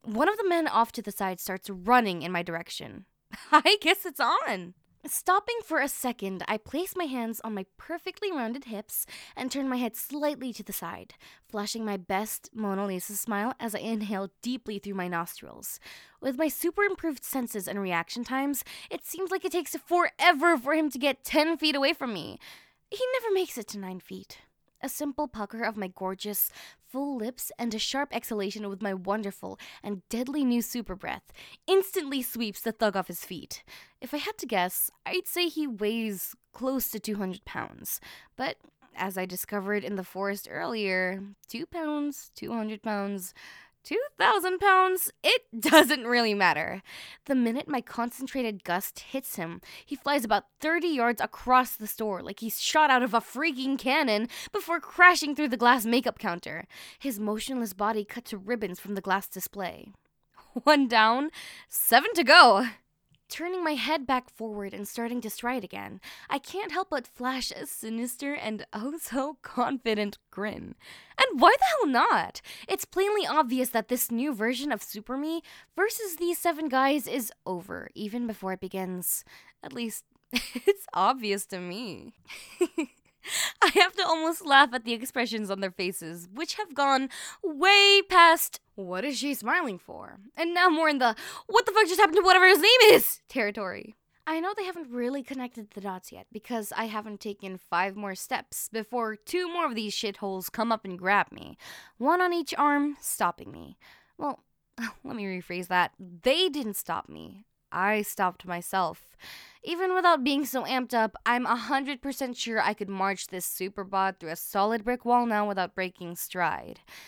One of the men off to the side starts running in my direction. I guess it's on. Stopping for a second, I place my hands on my perfectly rounded hips and turn my head slightly to the side, flashing my best Mona Lisa smile as I inhale deeply through my nostrils. With my super improved senses and reaction times, it seems like it takes forever for him to get 10 feet away from me. He never makes it to 9 feet. A simple pucker of my gorgeous, full lips and a sharp exhalation with my wonderful and deadly new super breath instantly sweeps the thug off his feet. If I had to guess, I'd say he weighs close to 200 pounds. But as I discovered in the forest earlier, 2 pounds, 200 pounds, 2,000 pounds, it doesn't really matter. The minute my concentrated gust hits him, he flies about 30 yards across the store like he's shot out of a freaking cannon before crashing through the glass makeup counter, his motionless body cut to ribbons from the glass display. 1 down, 7 to go. Turning my head back forward and starting to stride again, I can't help but flash a sinister and oh so confident grin. And why the hell not? It's plainly obvious that this new version of Super Me versus these 7 guys is over, even before it begins. At least, it's obvious to me. I have to almost laugh at the expressions on their faces, which have gone way past "what is she smiling for?" and now more in the "what the fuck just happened to whatever his name is" territory. I know they haven't really connected the dots yet because I haven't taken 5 more steps before 2 more of these shitholes come up and grab me, 1 on each arm, stopping me. Well, let me rephrase that. They didn't stop me. I stopped myself. Even without being so amped up, I'm 100% sure I could march this superbot through a solid brick wall now without breaking stride.